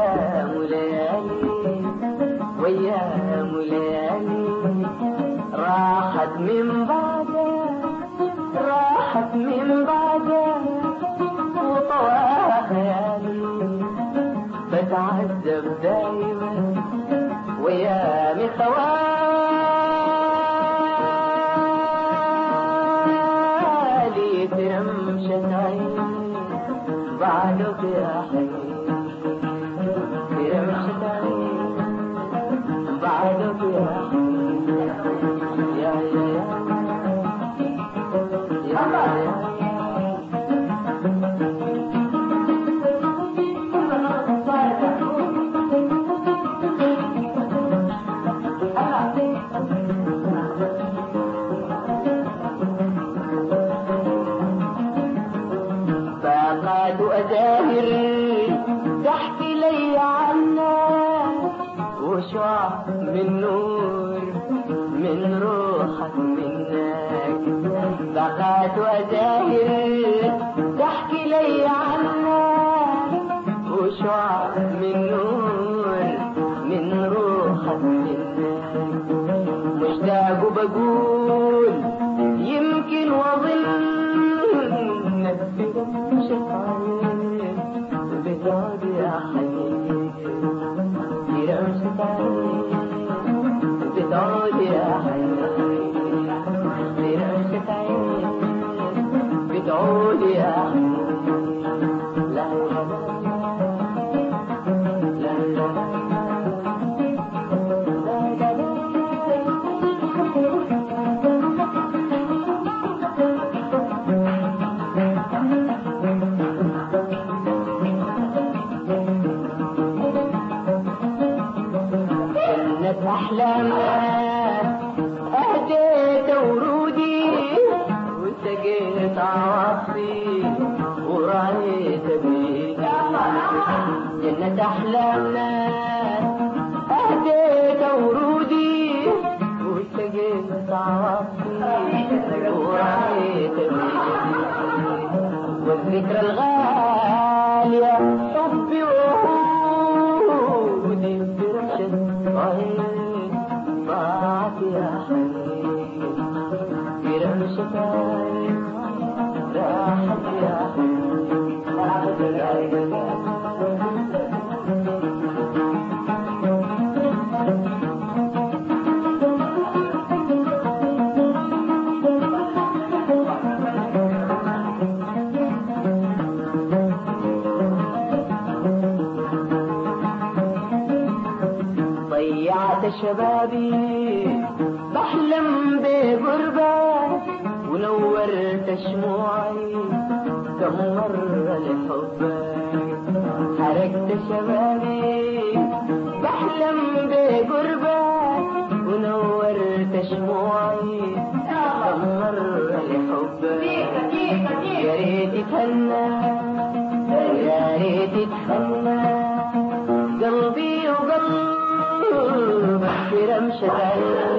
وأيام ليالي وأيام ليالي راحت من بعدها راحت من بعدها وطواها خيالي بتعذب دايما وأيامي خوالي ترمشت عيني بعدك يا حبيبي ترمشت عيني بعدك يا حبيبي يا باقات أزاهر تحكي لي عنك وشعاع من نور من روحك منك باقات أزاهر تحكي لي عنك وشعاع من نور من روحك منك مشتاق وبقول يمكن وظن شفايف بتعود يا حبيبي شفايف بتعود يا حبيبي شفايف بتعود يا حبيبي لا أحلامنا أهديت ورودي وسقيت عواطفي ورأيت بيك جنة أحلامنا أهديت ورودي وسقيت عواطفي ورأيت بيك والذكرى الغالية حبي وعودي برمشة ضاعت يا حبيبي برمشة راحت يا حبيبي ضيعت شبابي بحلم بغربة ونورت شموعي كم مرة لحبك حركت شبابي بحلم بغربة ونورت شموعي كم مرة لحبك يا ريت تهنى يا ريت تهنى قلبي وقلبك برمشة عيني